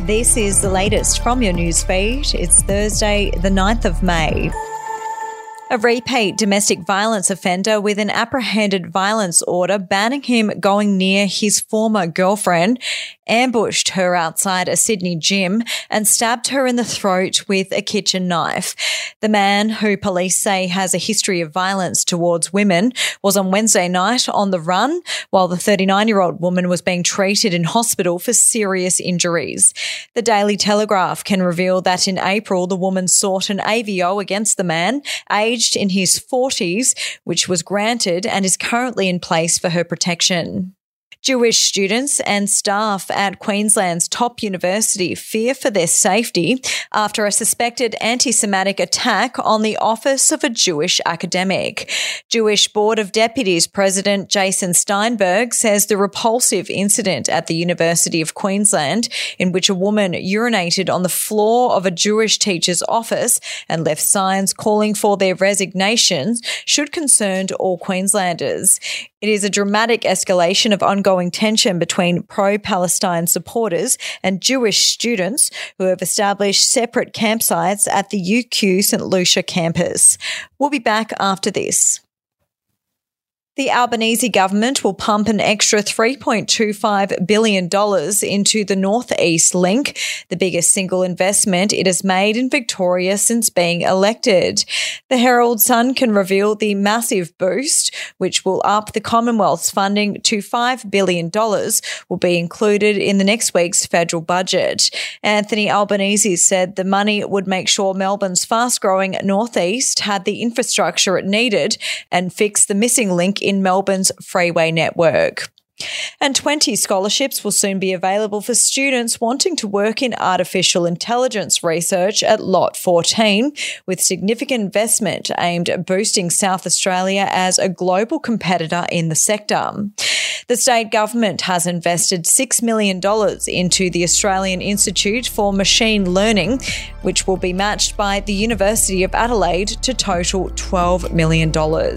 This is the latest from your newsfeed. It's Thursday, the 9th of May. A repeat domestic violence offender with an apprehended violence order banning him going near his former girlfriend ambushed her outside a Sydney gym and stabbed her in the throat with a kitchen knife. The man, who police say has a history of violence towards women, was on Wednesday night on the run while the 39-year-old woman was being treated in hospital for serious injuries. The Daily Telegraph can reveal that in April the woman sought an AVO against the man, aged in his 40s, which was granted and is currently in place for her protection. Jewish students and staff at Queensland's top university fear for their safety after a suspected anti-Semitic attack on the office of a Jewish academic. Jewish Board of Deputies President Jason Steinberg says the repulsive incident at the University of Queensland, in which a woman urinated on the floor of a Jewish teacher's office and left signs calling for their resignations, should concern all Queenslanders. It is a dramatic escalation of ongoing tension between pro-Palestine supporters and Jewish students who have established separate campsites at the UQ St Lucia campus. We'll be back after this. The Albanese government will pump an extra $3.25 billion into the North East Link, the biggest single investment it has made in Victoria since being elected. The Herald Sun can reveal the massive boost, which will up the Commonwealth's funding to $5 billion, will be included in the next week's federal budget. Anthony Albanese said the money would make sure Melbourne's fast-growing North East had the infrastructure it needed and fix the missing link in Melbourne's freeway network. And 20 scholarships will soon be available for students wanting to work in artificial intelligence research at Lot 14, with significant investment aimed at boosting South Australia as a global competitor in the sector. The state government has invested $6 million into the Australian Institute for Machine Learning, which will be matched by the University of Adelaide to total $12 million.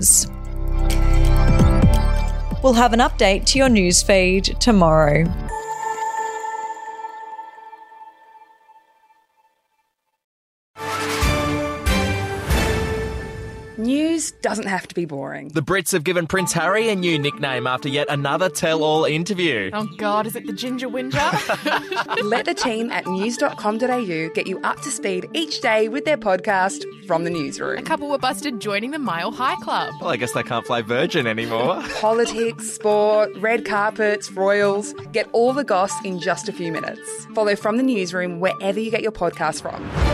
We'll have an update to your newsfeed tomorrow. News doesn't have to be boring. The Brits have given Prince Harry a new nickname after yet another tell-all interview. Oh God, is it the Ginger Whinger? Let the team at news.com.au get you up to speed each day with their podcast, From the Newsroom. A couple were busted joining the Mile High Club. Well, I guess they can't play Virgin anymore. Politics, sport, red carpets, royals. Get all the goss in just a few minutes. Follow From the Newsroom wherever you get your podcasts from.